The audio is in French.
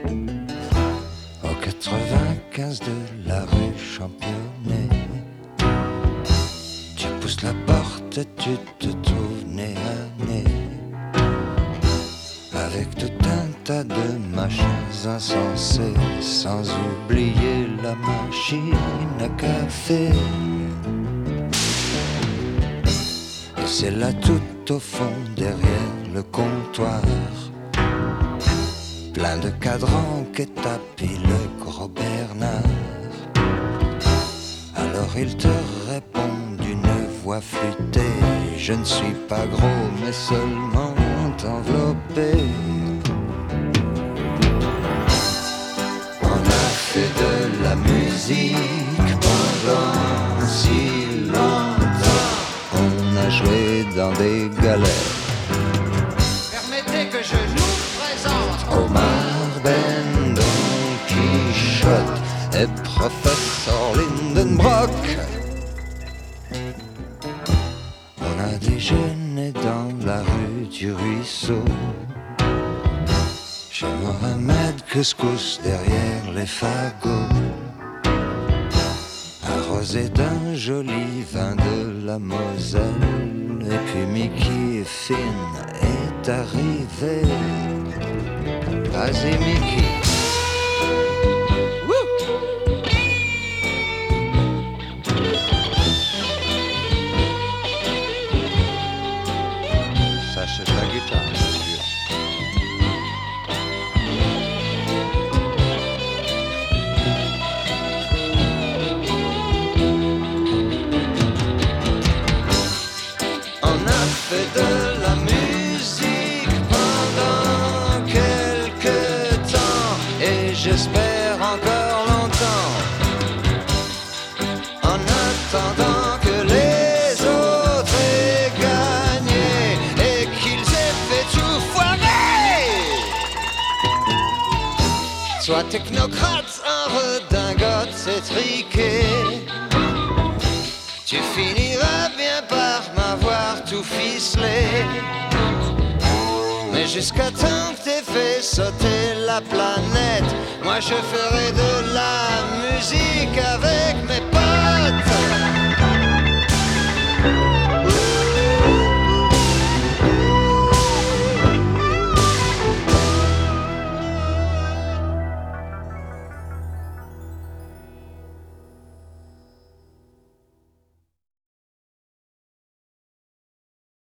Au 95 de la rue Championnet, tu pousses la porte et tu te trouves nez à nez avec tout un tas de machins insensés, sans oublier la machine à café. Et c'est là tout au fond, derrière le comptoir, plein de cadrans qu'étapit le gros Bernard. Alors il te répond d'une voix flûtée: je ne suis pas gros mais seulement enveloppé. On a fait de la musique pendant si longtemps, on a joué dans des galères. Permettez que je nous présente Omar Ben, Don Quichotte et Professeur Lindenbrock. On a déjeuné dans la rue du Ruisseau, chez Mohamed Couscous derrière les fagots, arrosé d'un joli vin de la Moselle. Et puis Mickey et Finn est arrivé. Vas-y Mickey. Ça c'est la guitare, monsieur. On a fait de la musique pendant quelques temps, et j'espère encore longtemps, en attendant que les autres aient gagné et qu'ils aient fait tout foirer. Sois technocrate en redingote étriquée, tu finiras bien par m'avoir tout ficelé. Mais jusqu'à temps que t'aies fait sauter la planète, moi je ferai de la musique avec